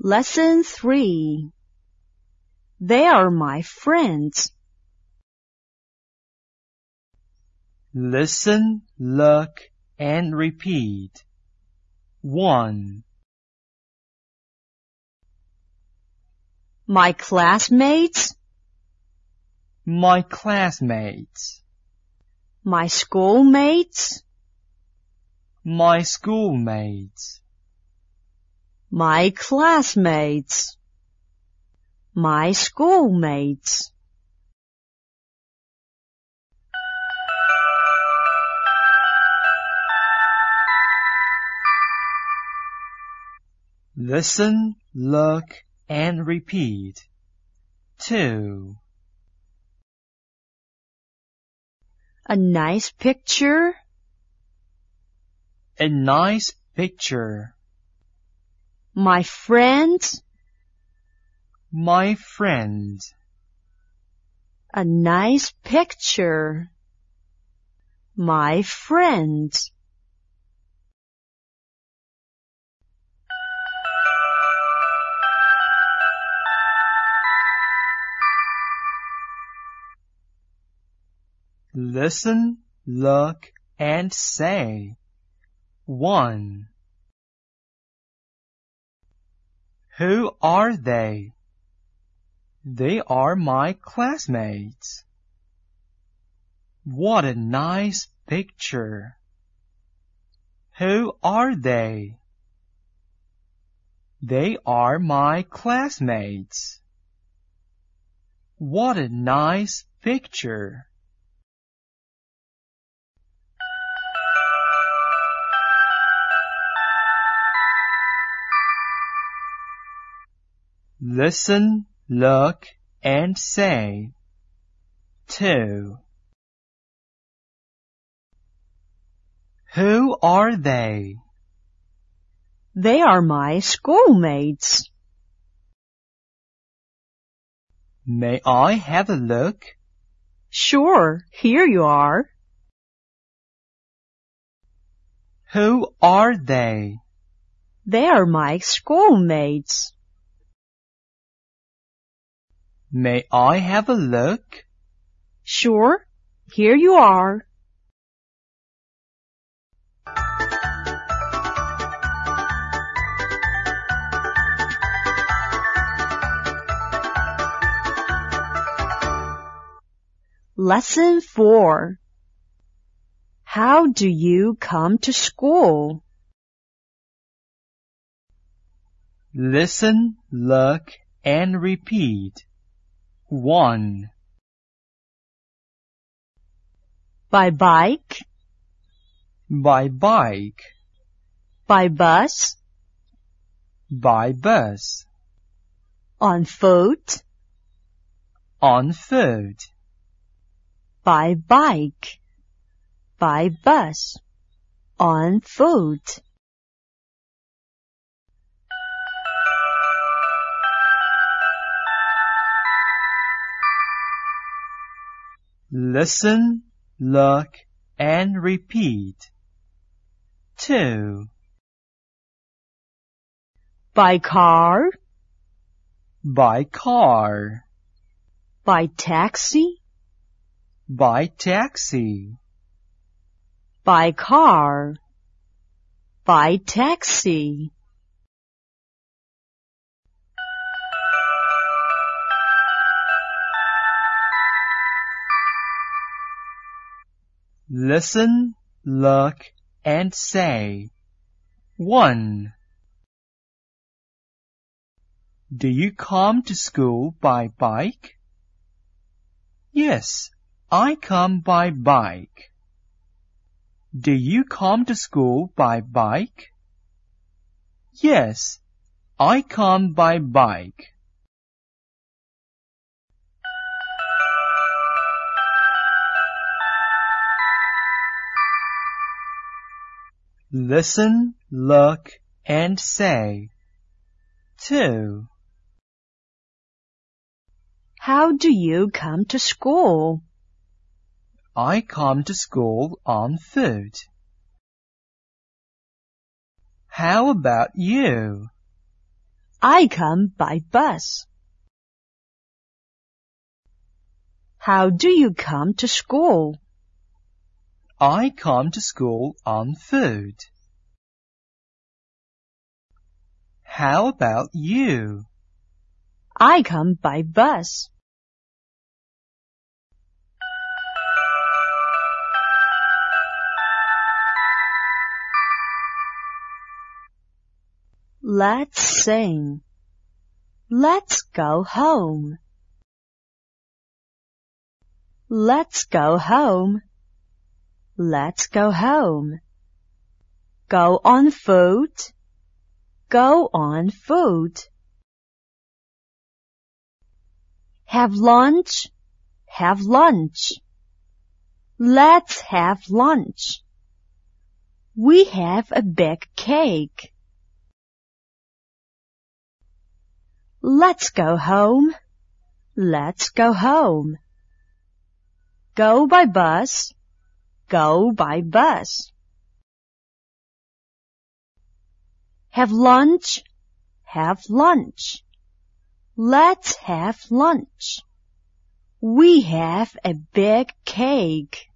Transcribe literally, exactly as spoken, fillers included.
Lesson three. They are my friends. Listen, look, and repeat. One. My classmates. My classmates. My schoolmates. My schoolmates. My classmates. My schoolmates. Listen, look, and repeat. Two. A nice picture. A nice picture. My friends. My friend. A nice picture. My friends. Listen, look, and say. One. Who are they? They are my classmates. What a nice picture. Who are they? They are my classmates. What a nice picture. Listen, look, and say. Two. Who are they? They are my schoolmates. May I have a look? Sure, here you are. Who are they? They are my schoolmates. May I have a look? Sure, here you are. Lesson four. How do you come to school? Listen, look, and repeat. One. By bike. By bike. By bus. By bus. On foot. On foot. By bike. By bus. On foot. Listen, look, and repeat. Two. By car. By car. By taxi. By taxi. By car. By taxi. Listen, look, and say. One. Do you come to school by bike? Yes, I come by bike. Do you come to school by bike? Yes, I come by bike. Listen, look, and say. Two. How do you come to school? I come to school on foot. How about you? I come by bus. How do you come to school? I come to school on foot. How about you? I come by bus. Let's sing. Let's go home. Let's go home. Let's go home. Go on foot. Go on foot. Have lunch. Have lunch. Let's have lunch. We have a big cake. Let's go home. Let's go home. Go by bus. Go by bus. Have lunch. Have lunch. Let's have lunch. We have a big cake.